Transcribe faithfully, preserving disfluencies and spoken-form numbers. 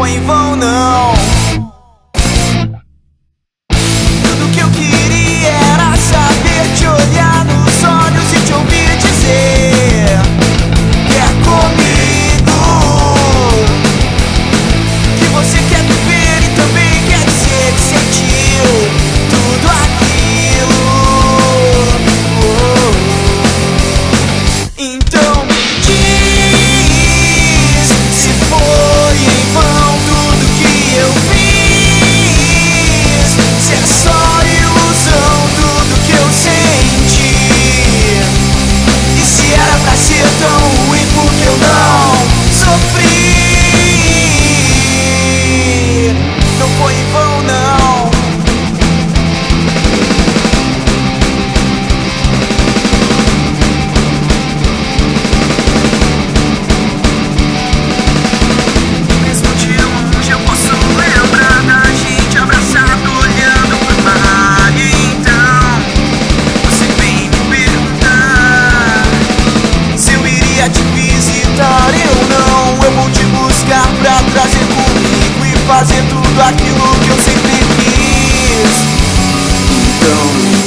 foi em vão, não. Tudo que eu queria era saber te olhar nos olhos e te ouvir dizer: quer comigo, que você quer viver e também quer dizer que sentiu tudo aquilo. Oh. Então me diz se foi em vão tudo que eu fiz, se é só ilusão tudo que eu senti, e se era pra ser tão ruim porque eu não sofri. Não foi em vão, não. Mesmo de longe eu posso lembrar da gente abraçado olhando pro mar. E então você vem me perguntar se eu iria te visitar. Eu não, eu vou te buscar pra trazer comigo e fazer tudo aquilo que eu sempre quis. Então